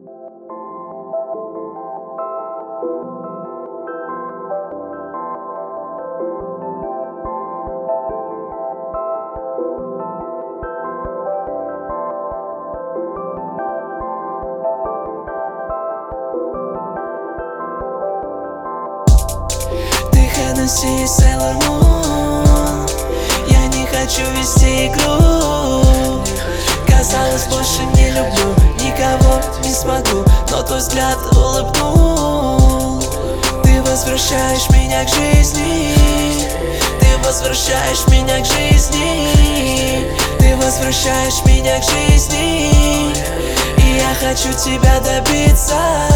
Hennessy и Sailor Moon. Я не хочу вести игру. Казалось, больше не люблю, никого не смогу, но твой взгляд улыбнул. Ты возвращаешь меня к жизни. Ты возвращаешь меня к жизни. Ты возвращаешь меня к жизни. И я хочу тебя добиться.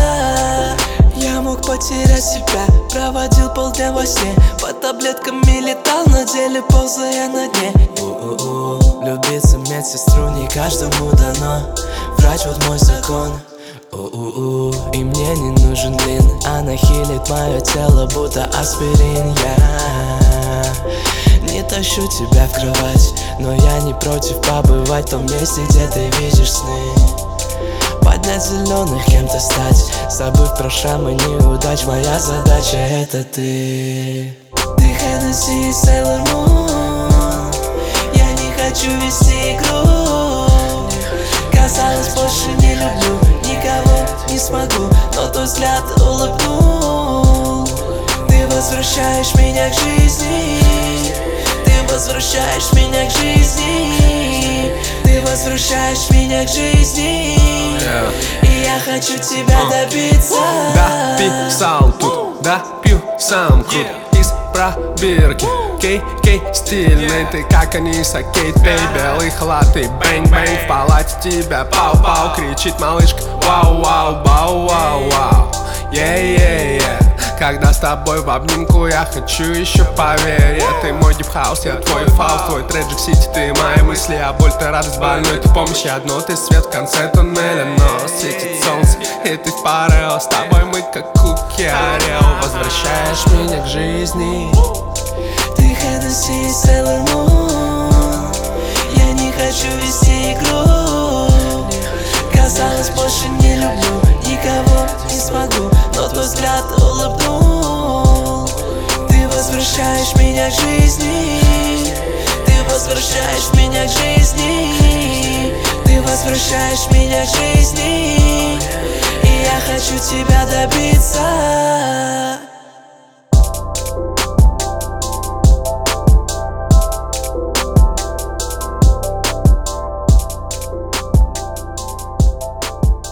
Я мог потерять себя, проводил полдня во сне, под таблетками летал, на деле ползая на дне. Влюбиться в медсестру не каждому дано. Врач, вот мой закон. И мне не нужен блин. Она хилит мое тело, будто аспирин. Я не тащу тебя в кровать, но я не против побывать в том месте, где ты видишь сны. Поднять зеленых, кем-то стать, забыв про шрамы неудач. Моя задача — это ты. Ты Hennessy и Sailor Moon. Я не хочу вести игру. Казалось, больше не люблю, никого не смогу, но твой взгляд улыбнул. Ты возвращаешь меня к жизни. Ты возвращаешь меня к жизни. Ты возвращаешь меня к жизни. И я хочу тебя добиться. Дописал тут, допью сам крут из пробирки. Кей стильный, ты как Аниса Кейт, пей белый халат и бэнг-бэнг. В палате тебя пау-пау, кричит малышка вау-вау, бау-вау-вау. Когда с тобой в обнимку, я хочу еще, поверь. Ты мой дип-хаус, я твой фаус, твой Tragic City, ты мои мысли, а боль, ты радость больной, ты помощь, я одно, ты свет в конце туннеля. Но светит солнце, и ты в парео, с тобой мы как куки Орео. Возвращаешь меня к жизни. Ты Hennessy и Sailor Moon. Я не хочу вести игру. Казалось, больше не люблю, никого не смогу, но твой взгляд улыбнул. Ты возвращаешь меня к жизни. Ты возвращаешь меня к жизни. Ты возвращаешь меня к жизни. И я хочу тебя добиться.